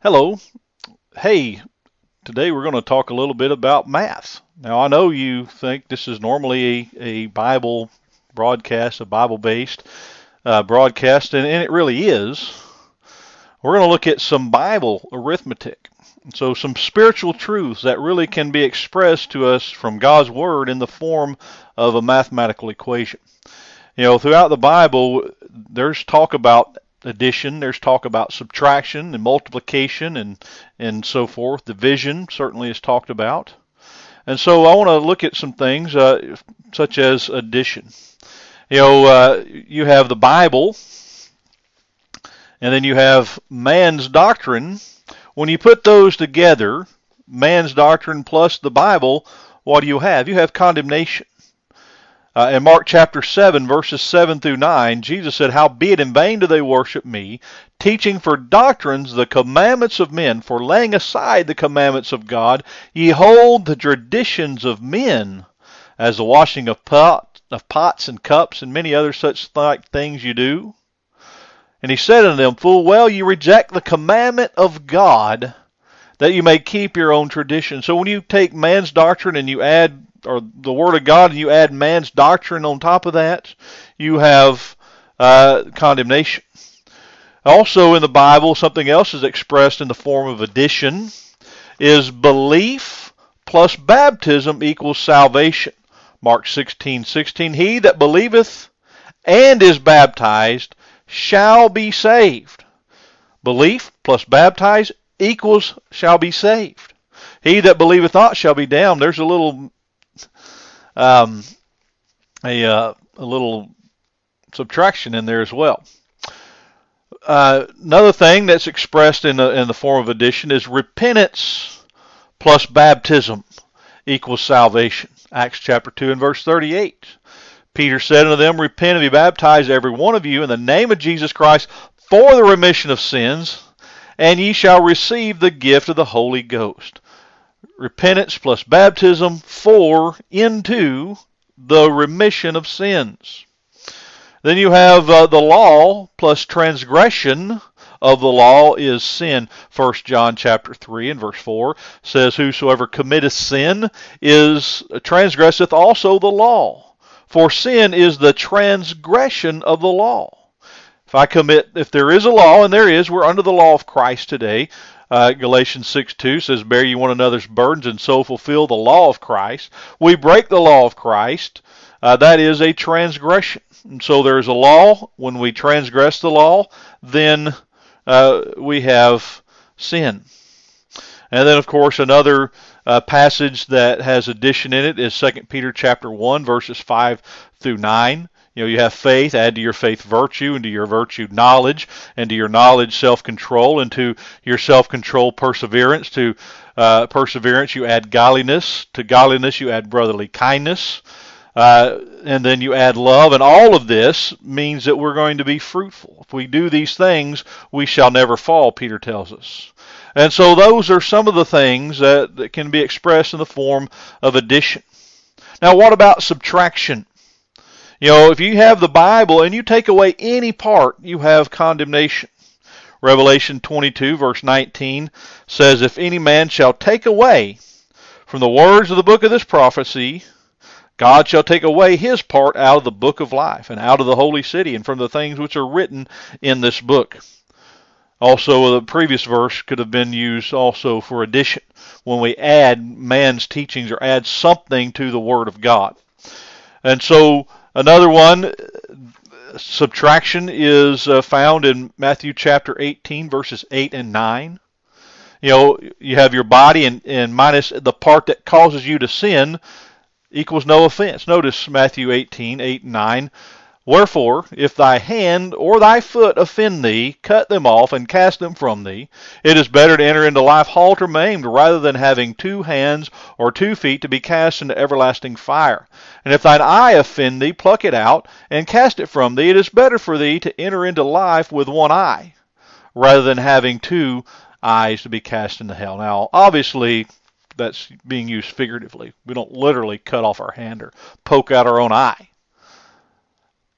Hello. Hey, today we're going to talk a little bit about math. Now, I know you think this is normally a Bible broadcast, a Bible-based broadcast, and it really is. We're going to look at some Bible arithmetic. So some spiritual truths that really can be expressed to us from God's Word in the form of a mathematical equation. Throughout the Bible, there's talk about addition, there's talk about subtraction and multiplication and so forth. Division certainly is talked about. And so I want to look at some things such as addition. You have the Bible, and then you have man's doctrine. When you put those together, man's doctrine plus the Bible, what do you have? You have condemnation. In Mark chapter 7, verses 7 through 9, Jesus said, "Howbeit in vain do they worship me, teaching for doctrines the commandments of men, for laying aside the commandments of God, ye hold the traditions of men, as the washing of pots and cups, and many other such like things you do. And he said unto them, Full well ye reject the commandment of God, that you may keep your own tradition." So when you take man's doctrine and you add, or the Word of God, and you add man's doctrine on top of that, you have condemnation. Also in the Bible, something else is expressed in the form of addition, is belief plus baptism equals salvation. Mark 16:16, "He that believeth and is baptized shall be saved." Belief plus baptize equals shall be saved. "He that believeth not shall be damned." There's a little subtraction in there as well. Another thing that's expressed in the form of addition is repentance plus baptism equals salvation. Acts chapter 2 and verse 38. "Peter said unto them, Repent and be baptized every one of you in the name of Jesus Christ for the remission of sins, and ye shall receive the gift of the Holy Ghost." Repentance plus baptism into the remission of sins. Then you have the law plus transgression of the law is sin. 1 John chapter 3 and verse 4 says, "Whosoever committeth sin transgresseth also the law. For sin is the transgression of the law." If there is a law, and there is, we're under the law of Christ today. Galatians 6:2 says, "Bear ye one another's burdens, and so fulfill the law of Christ." We break the law of Christ. That is a transgression. And so there's a law. When we transgress the law, then we have sin. And then, of course, another passage that has addition in it is 2 Peter chapter 1, verses 5 through 9. You have faith, add to your faith virtue, and to your virtue knowledge, and to your knowledge self-control, and to your self-control perseverance. To perseverance you add godliness, to godliness you add brotherly kindness, and then you add love. And all of this means that we're going to be fruitful. If we do these things, we shall never fall, Peter tells us. And so those are some of the things that can be expressed in the form of addition. Now, what about subtraction? If you have the Bible and you take away any part, you have condemnation. Revelation 22, verse 19 says, "If any man shall take away from the words of the book of this prophecy, God shall take away his part out of the book of life, and out of the holy city, and from the things which are written in this book." Also, the previous verse could have been used also for addition, when we add man's teachings or add something to the Word of God. And so, another one, subtraction, is found in Matthew chapter 18, verses 8 and 9. You have your body, and minus the part that causes you to sin equals no offense. Notice Matthew 18, 8 and 9. "Wherefore, if thy hand or thy foot offend thee, cut them off and cast them from thee. It is better to enter into life halt or maimed, rather than having 2 hands or 2 feet to be cast into everlasting fire. And if thine eye offend thee, pluck it out and cast it from thee. It is better for thee to enter into life with 1 eye, rather than having 2 eyes to be cast into hell." Now, obviously, that's being used figuratively. We don't literally cut off our hand or poke out our own eye.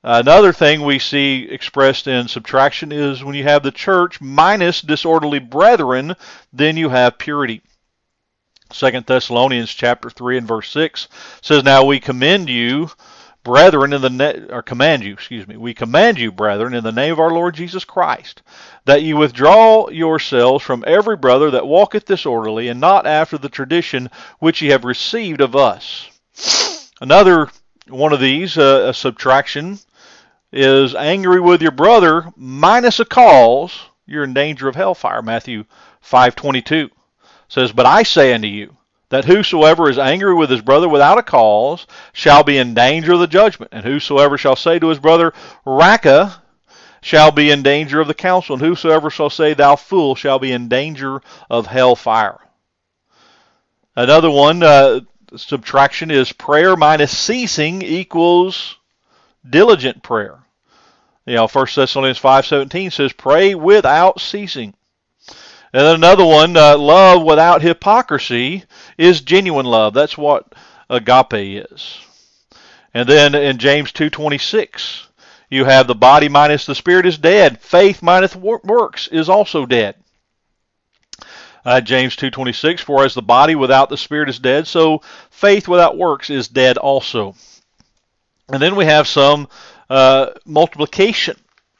Another thing we see expressed in subtraction is when you have the church minus disorderly brethren, then you have purity. 2 Thessalonians chapter 3 and verse 6 says, "Now we commend you, brethren, we command you, brethren, in the name of our Lord Jesus Christ, that you withdraw yourselves from every brother that walketh disorderly, and not after the tradition which ye have received of us." Another one of these, a subtraction, is angry with your brother minus a cause, you're in danger of hellfire. Matthew 5:22 says, "But I say unto you, that whosoever is angry with his brother without a cause shall be in danger of the judgment. And whosoever shall say to his brother, Raca, shall be in danger of the council. And whosoever shall say, Thou fool, shall be in danger of hellfire." Another one, subtraction, is prayer minus ceasing equals diligent prayer. 1 Thessalonians 5:17 says, "Pray without ceasing." And then another one, love without hypocrisy is genuine love. That's what agape is. And then in James 2:26, you have the body minus the spirit is dead. Faith minus works is also dead. James 2:26, "For as the body without the spirit is dead, so faith without works is dead also." And then we have some multiplication.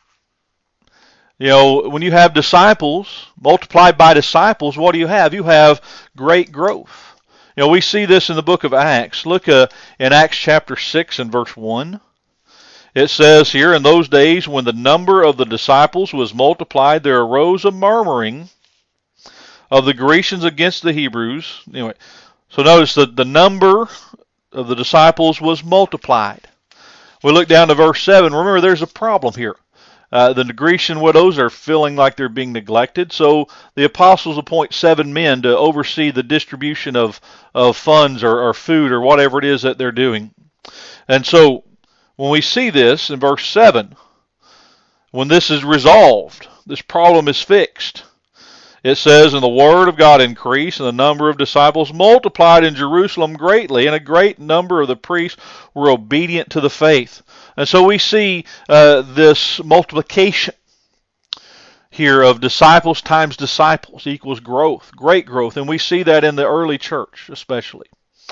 When you have disciples, multiplied by disciples, what do you have? You have great growth. We see this in the book of Acts. Look in Acts chapter 6 and verse 1. It says here, "In those days when the number of the disciples was multiplied, there arose a murmuring of the Grecians against the Hebrews." Anyway, so notice that the number of the disciples was multiplied. We look down to verse 7. Remember, there's a problem here. The Grecian widows are feeling like they're being neglected, so the apostles appoint 7 men to oversee the distribution of funds or food or whatever it is that they're doing. And so when we see this in verse 7, when this is resolved, this problem is fixed, it says, "And the word of God increased, and the number of disciples multiplied in Jerusalem greatly, and a great number of the priests were obedient to the faith." And so we see this multiplication here of disciples times disciples equals growth, great growth. And we see that in the early church especially.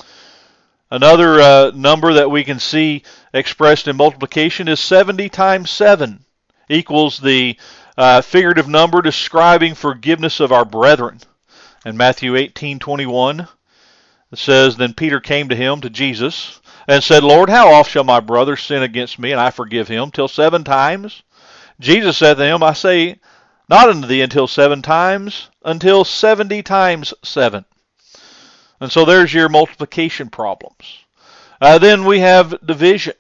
Another number that we can see expressed in multiplication is 70 times 7 equals the figurative number describing forgiveness of our brethren. In Matthew 18:21, it says, "Then Peter came to him," to Jesus, "and said, Lord, how oft shall my brother sin against me, and I forgive him? Till 7 times? Jesus said to him, I say not unto thee until 7 times, until 70 times 7. And so there's your multiplication problems. Then we have division.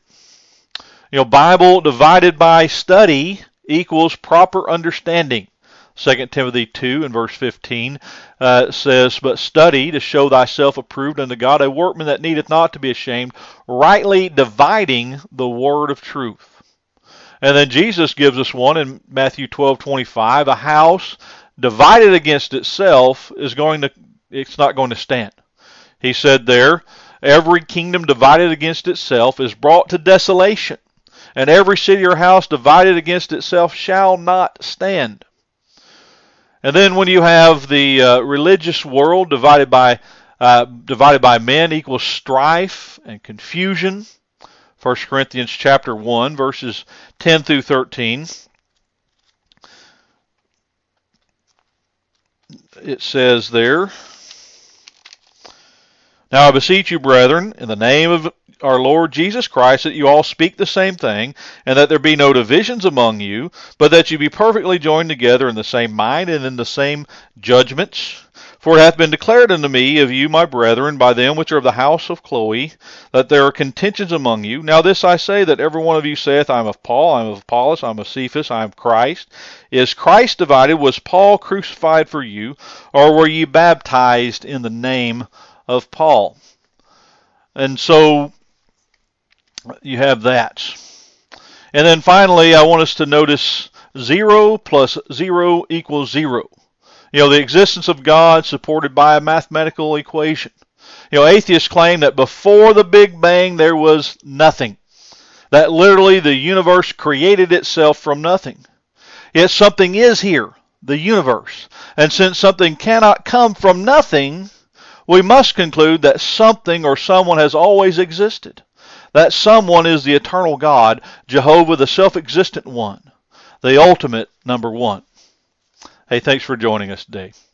Bible divided by study equals proper understanding. 2 Timothy 2 and verse 15 says, "But study to show thyself approved unto God, a workman that needeth not to be ashamed, rightly dividing the word of truth." And then Jesus gives us one in Matthew 12:25, "A house divided against itself it's not going to stand." He said there, "Every kingdom divided against itself is brought to desolation, and every city or house divided against itself shall not stand." And then when you have the religious world divided by men equals strife and confusion. 1 Corinthians chapter 1, verses 10 through 13. It says there, "Now I beseech you, brethren, in the name of our Lord Jesus Christ, that you all speak the same thing, and that there be no divisions among you, but that you be perfectly joined together in the same mind and in the same judgments. For it hath been declared unto me of you, my brethren, by them which are of the house of Chloe, that there are contentions among you. Now this I say, that every one of you saith, I am of Paul, I am of Apollos, I am of Cephas, I am of Christ. Is Christ divided? Was Paul crucified for you? Or were ye baptized in the name of Paul?" And so you have that. And then finally, I want us to notice 0 plus 0 equals 0. The existence of God supported by a mathematical equation. Atheists claim that before the Big Bang there was nothing. that literally the universe created itself from nothing. Yet something is here, the universe. And since something cannot come from nothing, we must conclude that something or someone has always existed. That someone is the eternal God, Jehovah, the self-existent one, the ultimate number one. Hey, thanks for joining us today.